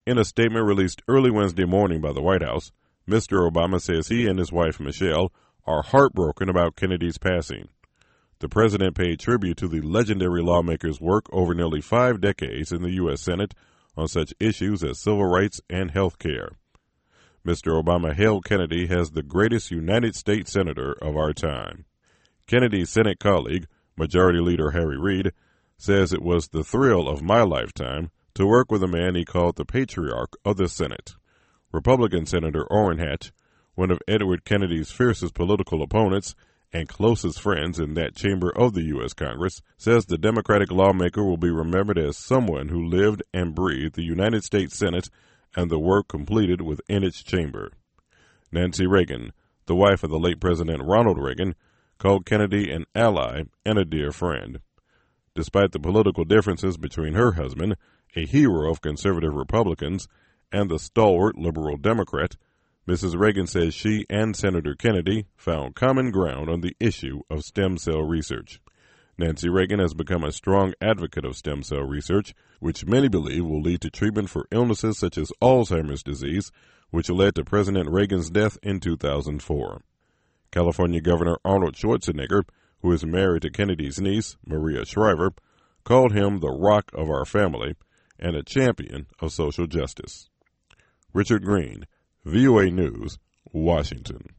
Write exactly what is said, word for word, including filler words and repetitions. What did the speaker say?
In a statement released early Wednesday morning by the White House, Mister Obama says he and his wife, Michelle, are heartbroken about Kennedy's passing. The president paid tribute to the legendary lawmaker's work over nearly five decades in the U S Senate on such issues as civil rights and health care. Mister Obama hailed Kennedy as the greatest United States senator of our time. Kennedy's Senate colleague, Majority Leader Harry Reid, says it was the thrill of my lifetime to work with a man he called the patriarch of the Senate. Republican Senator Orrin Hatch, one of Edward Kennedy's fiercest political opponents and closest friends in that chamber of the U S Congress, says the Democratic lawmaker will be remembered as someone who lived and breathed the United States Senate and the work completed within its chamber. Nancy Reagan, the wife of the late President Ronald Reagan, called Kennedy an ally and a dear friend. Despite the political differences between her husband, a hero of conservative Republicans, and the stalwart liberal Democrat, Missus Reagan says she and Senator Kennedy found common ground on the issue of stem cell research. Nancy Reagan has become a strong advocate of stem cell research, which many believe will lead to treatment for illnesses such as Alzheimer's disease, which led to President Reagan's death in two thousand four. California Governor Arnold Schwarzenegger, who is married to Kennedy's niece, Maria Shriver, called him the rock of our family and a champion of social justice. Richard Green, V O A News, Washington.